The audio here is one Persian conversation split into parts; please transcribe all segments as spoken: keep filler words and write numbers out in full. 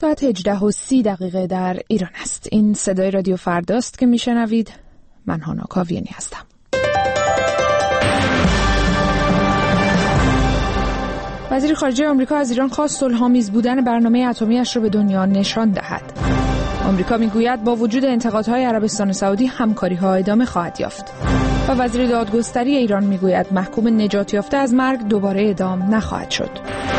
ساعت هجده و سی دقیقه در ایران است. این صدای رادیو فرداست که میشنوید. من هانا کاویانی هستم. وزیر خارجه آمریکا از ایران خواست صلح‌آمیز بودن برنامه اتمی‌اش را به دنیا نشان دهد. آمریکا میگوید با وجود انتقادهای عربستان سعودی همکاری‌ها ادامه خواهد یافت. و وزیر دادگستری ایران میگوید محکوم نجات یافته از مرگ دوباره اعدام نخواهد شد.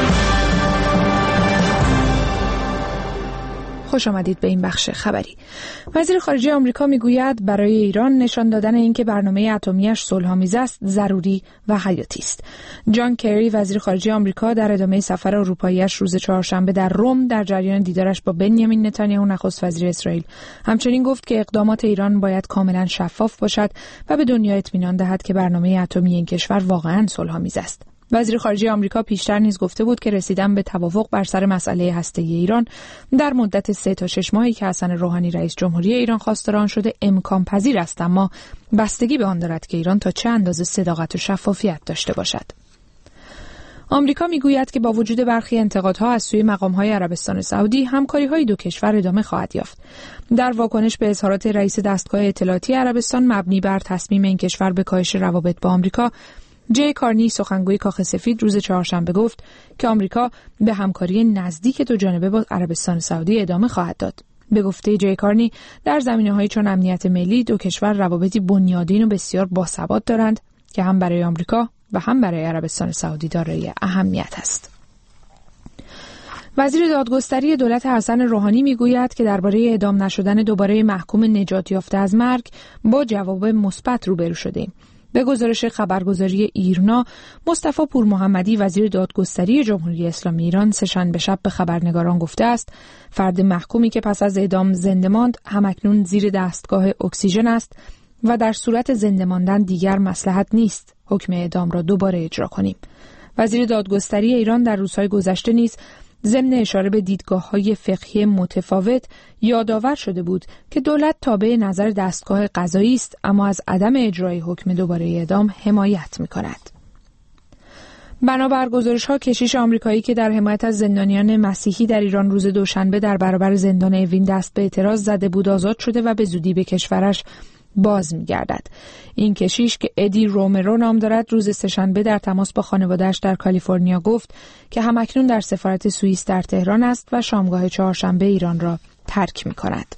خوش آمدید به این بخش خبری. وزیر خارجه آمریکا میگوید برای ایران نشان دادن اینکه برنامه اتمی‌اش صلح‌آمیز است ضروری و حیاتی است. جان کری وزیر خارجه آمریکا در ادامه سفر اروپایی‌اش روز چهارشنبه در روم در جریان دیدارش با بنیامین نتانیاهو نخست وزیر اسرائیل همچنین گفت که اقدامات ایران باید کاملا شفاف باشد و به دنیا اطمینان دهد که برنامه اتمی این کشور واقعاً صلح‌آمیز است. وزیر خارجه آمریکا پیشتر نیز گفته بود که رسیدن به توافق بر سر مسئله هسته‌ای ایران در مدت سه تا شش ماهی که حسن روحانی رئیس جمهوری ایران خواستار آن شده امکان پذیر است، اما بستگی به آن دارد که ایران تا چه اندازه صداقت و شفافیت داشته باشد. آمریکا میگوید که با وجود برخی انتقادها از سوی مقام‌های عربستان سعودی، همکاری‌های دو کشور ادامه خواهد یافت. در واکنش به اظهارات رئیس دستگاه اطلاعاتی عربستان مبنی بر تصمیم این کشور به کاهش روابط با آمریکا، جی کارنی سخنگوی کاخ سفید روز چهارشنبه گفت که آمریکا به همکاری نزدیک دو جانبه با عربستان سعودی ادامه خواهد داد. به گفته جی کارنی در زمینه‌هایی چون امنیت ملی دو کشور روابطی بنیادین و بسیار باثبات دارند که هم برای آمریکا و هم برای عربستان سعودی دارای اهمیت است. وزیر دادگستری دولت حسن روحانی میگوید که درباره اعدام نشدن دوباره محکوم نجات یافته از مرگ با جواب مثبت روبرو شده‌ایم. به گزارش خبرگزاری ایرنا، مصطفی پورمحمدی وزیر دادگستری جمهوری اسلامی ایران سه‌شنبه شب به خبرنگاران گفته است فرد محکومی که پس از اعدام زنده ماند همکنون زیر دستگاه اکسیژن است و در صورت زنده ماندن دیگر مصلحت نیست حکم اعدام را دوباره اجرا کنیم. وزیر دادگستری ایران در روزهای گذشته نیز ضمن اشاره به دیدگاه‌های فقهی متفاوت یادآور شده بود که دولت تابع نظر دستگاه قضایی است، اما از عدم اجرای حکم دوباره اعدام حمایت می‌کند. بنابر گزارش‌ها کشیش آمریکایی که در حمایت از زندانیان مسیحی در ایران روز دوشنبه در برابر زندان اوین دست به اعتراض زده بود آزاد شده و به زودی به کشورش باز می‌گردد. این کشیش که ادی رومرو نام دارد روز سه‌شنبه در تماس با خانواده‌اش در کالیفرنیا گفت که همکنون در سفارت سوئیس در تهران است و شامگاه چهارشنبه ایران را ترک می‌کند.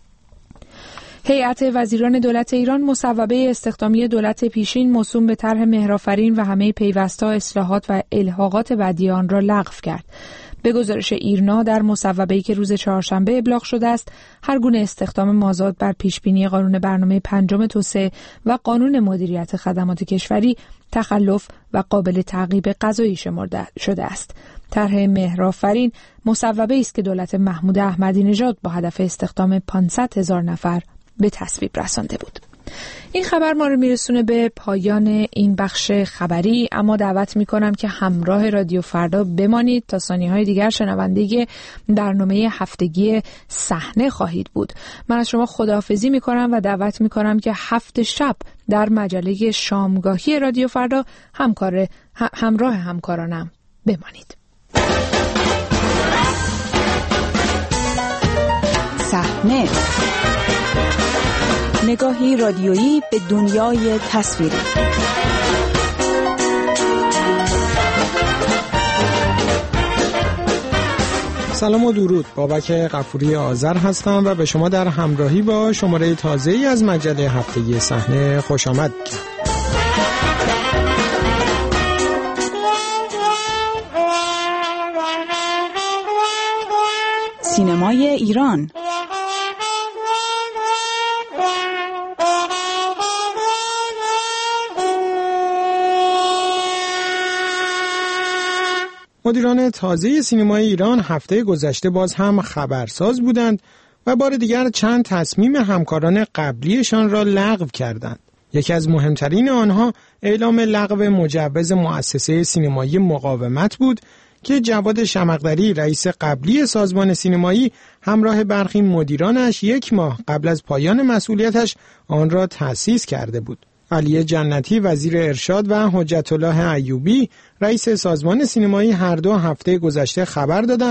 هیئت وزیران دولت ایران مصوبه استخدامی دولت پیشین موسوم به طرح مهرآفرین و همه پیوسته‌ها اصلاحات و الحاقات بعدی آن را لغو کرد. به گزارش ایرنا در مصوبه‌ای که روز چهارشنبه ابلاغ شده است، هر گونه استخدام مازاد بر پیشبینی قانون برنامه پنجم توسعه و قانون مدیریت خدمات کشوری تخلف و قابل تعقیب قضایی شمرده شده است. طرح مهرآفرین مصوبه‌ای است که دولت محمود احمدی نژاد با هدف استخدام پانصد هزار نفر به تصویب رسانده بود. این خبر ما رو میرسونه به پایان این بخش خبری، اما دعوت میکنم که همراه رادیو فردا بمانید تا ثانیه‌های دیگر شنونده برنامه هفتگی صحنه خواهید بود. من از شما خداحافظی میکنم و دعوت میکنم که هفت شب در مجله شامگاهی رادیو فردا همکار همراه همکارانم بمانید. صحنه، نگاهی رادیویی به دنیای تصویری. سلام و درود، بابک غفوری آذر هستم و به شما در همراهی با شماره تازه‌ای از مجله هفتگی صحنه خوش آمد می‌گم. سینمای ایران. مدیران تازه سینمای ایران هفته گذشته باز هم خبرساز بودند و بار دیگر چند تصمیم همکاران قبلیشان را لغو کردند. یکی از مهمترین آنها اعلام لغو مجوز مؤسسه سینمایی مقاومت بود که جواد شمقدری رئیس قبلی سازمان سینمایی همراه برخی مدیرانش یک ماه قبل از پایان مسئولیتش آن را تأسیس کرده بود. علی جنتی وزیر ارشاد و حجت الله ایوبی رئیس سازمان سینمایی هر دو هفته گذشته خبر دادند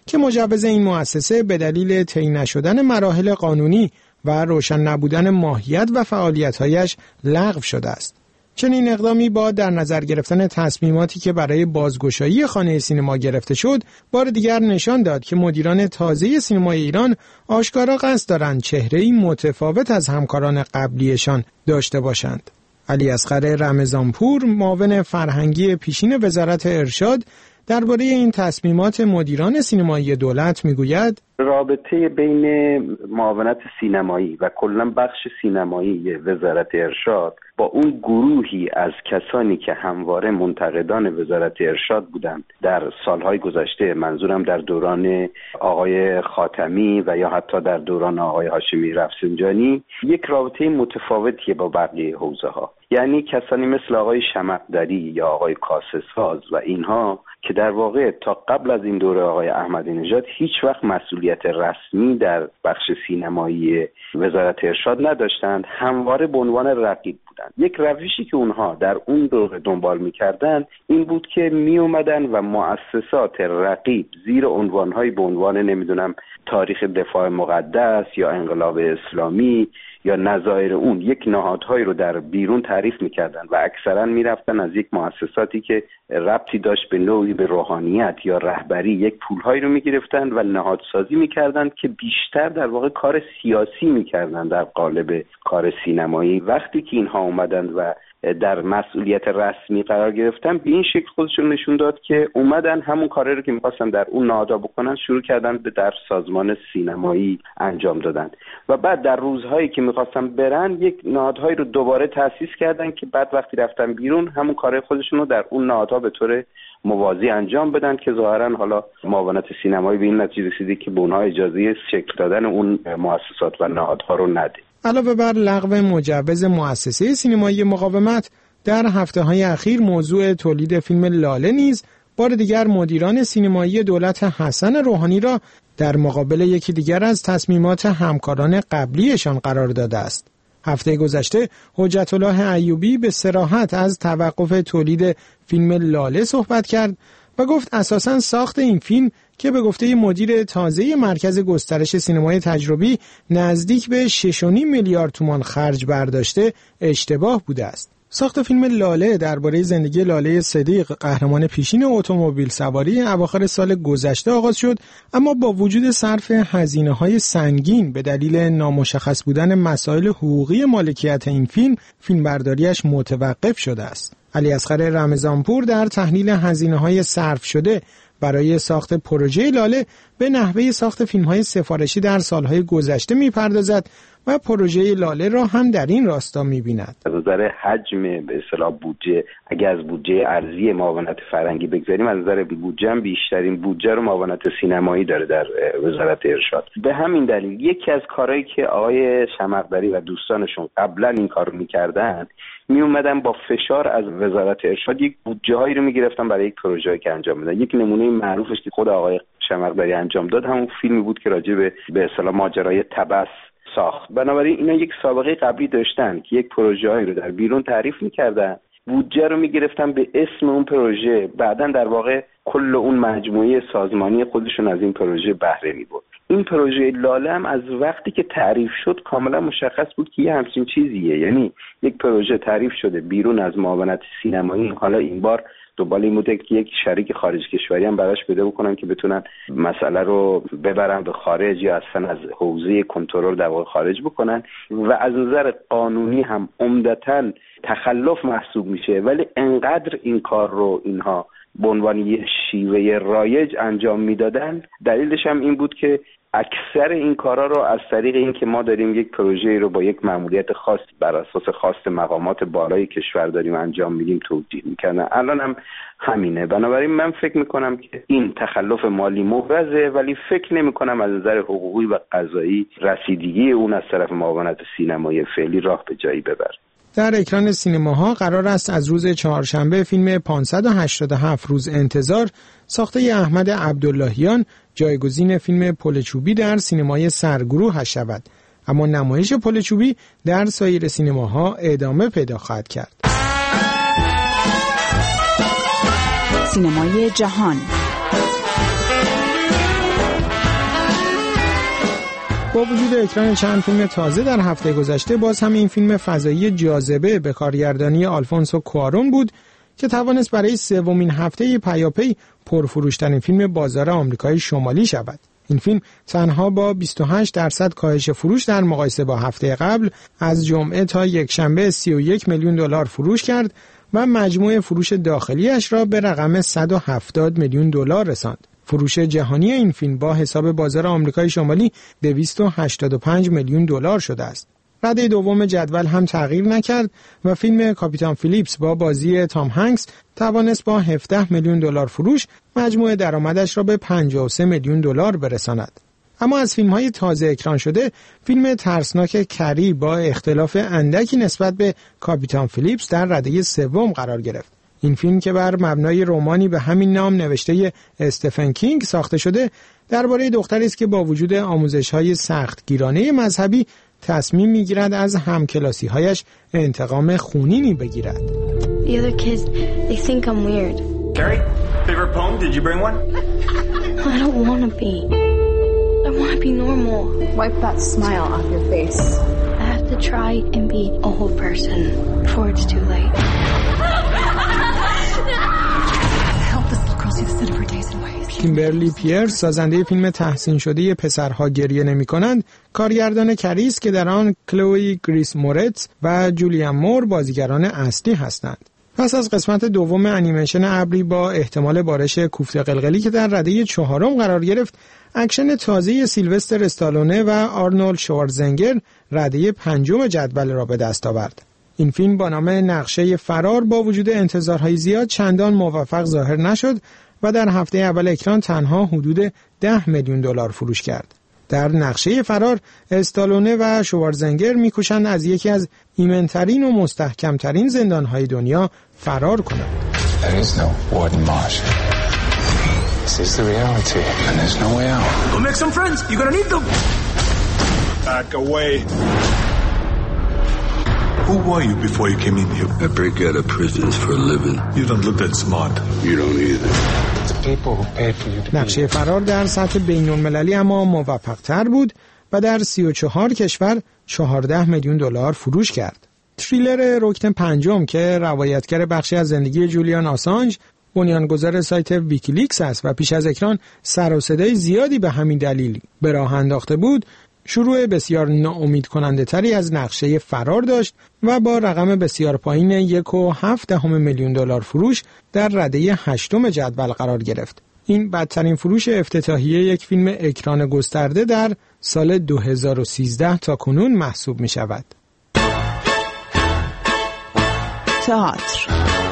که مجوز این مؤسسه به دلیل طی نشدن مراحل قانونی و روشن نبودن ماهیت و فعالیت‌هایش لغو شده است. چنین اقدامی با در نظر گرفتن تصمیماتی که برای بازگشایی خانه سینما گرفته شد، بار دیگر نشان داد که مدیران تازه سینمای ایران آشکارا قصد دارند چهره‌ای متفاوت از همکاران قبلیشان داشته باشند. علی اصغر رمضانپور، معاون فرهنگی پیشین وزارت ارشاد، درباره این تصمیمات مدیران سینمایی دولت میگوید: رابطه بین معاونت سینمایی و کلاً بخش سینمایی وزارت ارشاد با اون گروهی از کسانی که همواره منتقدان وزارت ارشاد بودند در سالهای گذشته، منظورم در دوران آقای خاتمی و یا حتی در دوران آقای هاشمی رفسنجانی، یک رابطه متفاوتیه با بقیه حوزه ها. یعنی کسانی مثل آقای شمقدری یا آقای کاسه‌ساز و اینها که در واقع تا قبل از این دوره آقای احمدی نژاد هیچ وقت مسئولیت رسمی در بخش سینمایی وزارت ارشاد نداشتند، همواره به عنوان رقیب بودند. یک روشی که اونها در اون دوره دنبال می‌کردن این بود که می اومدن و مؤسسات رقیب زیر عنوان‌های به عنوان نمیدونم تاریخ دفاع مقدس یا انقلاب اسلامی یا نظایر اون یک نهادهایی رو در بیرون تعریف میکردن و اکثرا میرفتن از یک مؤسساتی که ربطی داشت به نوعی به روحانیت یا رهبری یک پولهایی رو میگرفتن و نهادسازی میکردن که بیشتر در واقع کار سیاسی میکردن در قالب کار سینمایی. وقتی که اینها اومدن و در مسئولیت رسمی قرار گرفتن، به این شکل خودشون نشون داد که اومدن همون کاری رو که می‌خواستن در اون نهادها بکنن شروع کردن به در سازمان سینمایی انجام دادن و بعد در روزهایی که می‌خواستن برن یک نهادهایی رو دوباره تأسیس کردن که بعد وقتی رفتن بیرون همون کارهای خودشون رو در اون نهادها به طور موازی انجام بدن که ظاهرا حالا معاونت سینمایی به این نتیجه رسیده که به اونها اجازه شکل دادن اون مؤسسات و نهادها رو نده. علاوه بر لغو مجوز مؤسسه سینمایی مقاومت، در هفته‌های اخیر موضوع تولید فیلم لاله نیز بار دیگر مدیران سینمایی دولت حسن روحانی را در مقابل یکی دیگر از تصمیمات همکاران قبلیشان قرار داده است. هفته گذشته حجت الله ایوبی به صراحت از توقف تولید فیلم لاله صحبت کرد و گفت اساساً ساخت این فیلم که به گفته مدیر تازه مرکز گسترش سینمای تجربی نزدیک به شش و نیم میلیارد تومان خرج برداشته اشتباه بوده است. ساخت فیلم لاله درباره زندگی لاله صدیق، قهرمان پیشین اتومبیل سواری، اواخر سال گذشته آغاز شد، اما با وجود صرف هزینه‌های سنگین به دلیل نامشخص بودن مسائل حقوقی مالکیت این فیلم، فیلمبرداریش متوقف شده است. علی اصغر رمضانپور در تحلیل هزینه‌های صرف شده برای ساخت پروژه لاله به نحوه ساخت فیلم‌های سفارشی در سالهای گذشته می‌پردازد و پروژه لاله را هم در این راستا می‌بیند. از نظر حجم به اصطلاح بودجه، اگر از بودجه ارزی معاونت فرهنگی بگذاریم، از نظر بودجه هم بیشترین بودجه رو معاونت سینمایی داره در وزارت ارشاد. به همین دلیل یکی از کارهایی که آقای شمقدری و دوستانشون قبلا این کارو می‌کردن، می اومدن با فشار از وزارت ارشاد یک بودجه هایی رو میگرفتن برای یک پروژه‌ای که انجام میدن. یک نمونه معروفش که خود آقای شمقدری انجام داد همون فیلمی بود که راجع به به اصطلاح ماجرای تبس ساخت. بنابراین اینا یک سابقه قبلی داشتن که یک پروژه‌ای رو در بیرون تعریف میکردن، بودجه رو میگرفتن به اسم اون پروژه، بعدن در واقع کل اون مجموعه سازمانی خودشون از این پروژه بهره می‌برد. این پروژه لاله هم از وقتی که تعریف شد کاملا مشخص بود که یه همچین چیزیه، یعنی یک پروژه تعریف شده بیرون از معاونت سینمایی، حالا این بار دنبال این بوده که یک شریک خارج کشوری هم براش پیدا بکنن که بتونن مسئله رو ببرن به خارج یا اصلا از حوزه کنترل در واقع خارج بکنن و از نظر قانونی هم عمدتاً تخلف محسوب میشه، ولی انقدر این کار رو اینها به عنوان یه شیوه رایج انجام میدادن. دلیلش هم این بود که اکثر این کارا رو از طریق این که ما داریم یک پروژه رو با یک مأموریت خاص بر اساس خواست مقامات بالای کشور داریم انجام میدیم توجیه میکنن. الان هم همینه. بنابراین من فکر میکنم که این تخلف مالی محرزه، ولی فکر نمیکنم از نظر حقوقی و قضایی رسیدگی اون از طرف معاونت سینمایی فعلی راه به جایی ببره. در اکران سینماها قرار است از روز چهارشنبه فیلم پانصد و هشتاد و هفت روز انتظار ساخته احمد عبداللهیان جایگزین فیلم پل چوبی در سینمای سرگروه شود، اما نمایش پل چوبی در سایر سینماها ادامه پیدا خواهد کرد. سینمای جهان. با وجود اکران چند فیلم تازه در هفته گذشته، باز هم این فیلم فضایی جاذبه به کارگردانی آلفونسو کوارون بود که توانست برای سومین هفته پیاپی پرفروشترین فیلم بازار آمریکای شمالی شود. این فیلم تنها با بیست و هشت درصد کاهش فروش در مقایسه با هفته قبل از جمعه تا یکشنبه سی و یک میلیون دلار فروش کرد و مجموع فروش داخلیش را به رقم صد و هفتاد میلیون دلار رساند. فروش جهانی این فیلم با حساب بازار آمریکای شمالی دویست و هشتاد و پنج میلیون دلار شده است. رده دوم جدول هم تغییر نکرد و فیلم کاپیتان فیلیپس با بازی تام هنگس توانست با هفده میلیون دلار فروش مجموع درآمدش را به پنجاه و سه میلیون دلار برساند. اما از فیلم‌های تازه اکران شده، فیلم ترسناک کری با اختلاف اندکی نسبت به کاپیتان فیلیپس در رده سوم قرار گرفت. این فیلم که بر مبنای رمانی به همین نام نوشته استفن کینگ ساخته شده، درباره دختری است که با وجود آموزش‌های سختگیرانه مذهبی تصمیم می‌گیرد از همکلاسی‌هایش انتقام خونینی بگیرد. The other kids, they think I'm weird. Carrie, favorite poem? Did you bring one? I don't want to be. I want to be normal. Wipe that smile off your face. I have to try and be a whole person before it's too late. کیمبرلی پیرس، سازنده فیلم تحسین شده پسرها گریه نمی‌کنند، کارگردان کریس که در آن کلوی گریس مورتز و جولین مور بازیگران اصلی هستند. پس از قسمت دوم انیمیشن ابری با احتمال بارش کوفت قلقلی که در رده چهارم قرار گرفت، اکشن تازه سیلوستر استالونه و آرنولد شوارزنگر رده پنجم جدول را به دست آورد. این فیلم با نام نقشه فرار با وجود انتظارهای زیاد چندان موفق ظاهر نشد و در هفته اول اکران تنها حدود ده میلیون دلار فروش کرد. در نقشه فرار، استالونه و شوارزنگر میکوشند از یکی از ایمنترین و مستحکمترین زندانهای دنیا فرار کنند. There is no warden marsh. This is the reality and there's no way out. Go make some friends. You're gonna need them. Back away. Who were you before you came in here? I break out of prisons for a living. You don't look that smart. You don't either. The people who paid for you to be نقشه فرار در سطح بین‌المللی اما موفق‌تر بود و در سی و چهار کشور چهارده میلیون دلار فروش کرد. تریلر رکن پنجم که روایتگر بخشی از زندگی جولیان آسانج، بنیانگذار سایت ویکیلیکس است و پیش از اکران سر و صدای زیادی به همین دلیل به راه انداخته بود، شروع بسیار ناامید کننده تری از نقشه فرار داشت و با رقم بسیار پایین یک و هفت دهم میلیون دلار فروش در رده هشتم جدول قرار گرفت. این بدترین فروش افتتاحیه یک فیلم اکران گسترده در سال دو هزار و سیزده تا کنون محسوب می شود. تئاتر.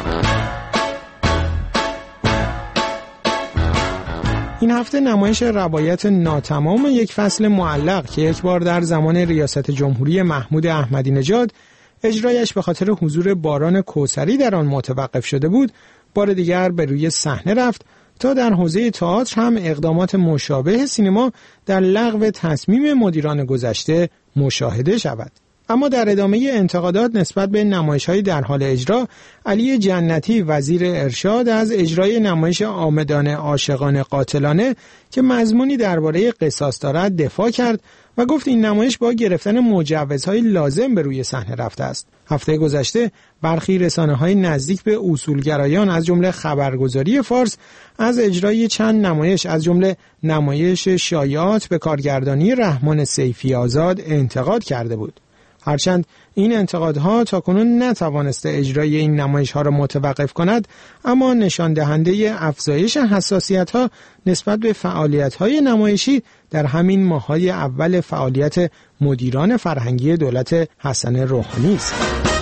این هفته نمایش روایت ناتمام یک فصل معلق که یک بار در زمان ریاست جمهوری محمود احمدی نژاد اجرایش به خاطر حضور باران کوثری در آن متوقف شده بود، بار دیگر به روی صحنه رفت تا در حوزه تئاتر هم اقدامات مشابه سینما در لغو تصمیم مدیران گذشته مشاهده شود. اما در ادامه انتقادات نسبت به نمایش‌های در حال اجرا، علی جنتی وزیر ارشاد از اجرای نمایش آمدانه عاشقانه قاتلانه که مضمونی درباره قصاص دارد دفاع کرد و گفت این نمایش با گرفتن مجوزهای لازم به روی صحنه رفته است. هفته گذشته برخی رسانه‌های نزدیک به اصولگرایان از جمله خبرگزاری فارس از اجرای چند نمایش از جمله نمایش شایعات به کارگردانی رحمان سیفی آزاد انتقاد کرده بود. هرچند این انتقادها تاکنون نتوانسته اجرای این نمایش‌ها را متوقف کند، اما نشان دهنده افزایش حساسیت‌ها نسبت به فعالیت‌های نمایشی در همین ماه‌های اول فعالیت مدیران فرهنگی دولت حسن روحانی است.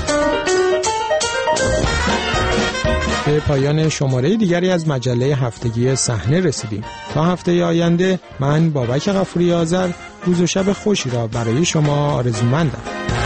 به پایان شماره دیگری از مجله هفتگی صحنه رسیدیم. تا هفته آینده من بابک غفوری آذر روز و شب خوشی را برای شما آرزومندم.